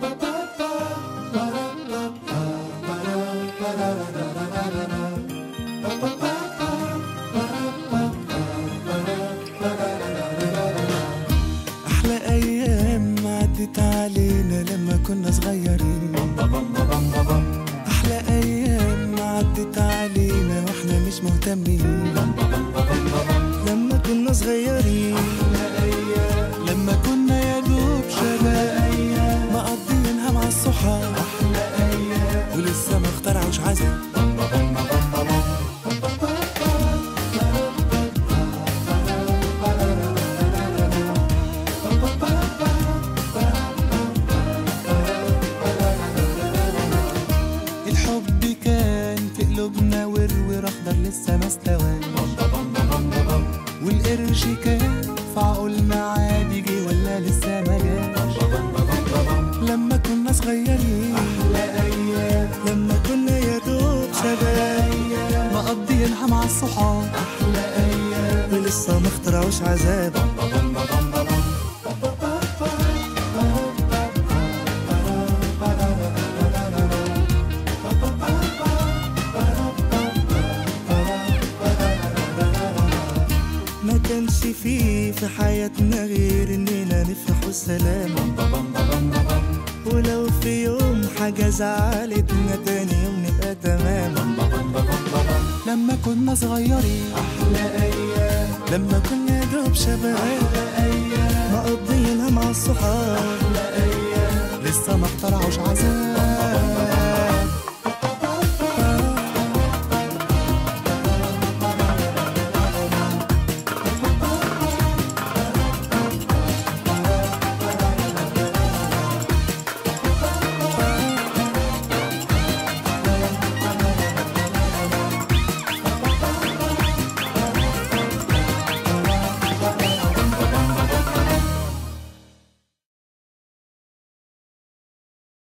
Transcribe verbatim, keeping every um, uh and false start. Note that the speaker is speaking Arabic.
أحلى أيام عدت علينا لما كنا صغيرين. أحلى أيام عدت علينا وإحنا مش مهتمين. لما كنا صغيرين، أحلى أيام لما كنا يا دوب شباب، مقضيينها مع الصحاب. أحلى أيام ولسه ما اخترعوش عذاب. الحب كان في قلوبنا ورور أخضر لسه ما استواش، والقرش كان في عقولنا عادي جه ولا لسه ما جاش. لما كنا صغيرين، أحلى أيام لما كنا يا دوب شباب، مقضيينها مع الصحاب. أحلى أيام ولسه ما اخترعوش عذاب. ما كانش فيه في حياتنا غير اننا نفرح والسلام. ولو في يوم حاجة زعلتنا تاني يوم نبقى تمام. لما كنا صغيرين، أحلى أيام لما كنا يا دوب شباب، أحلى أيام مقضيينها مع الصحاب. أحلى أيام لسه ما اخترعوش عذاب.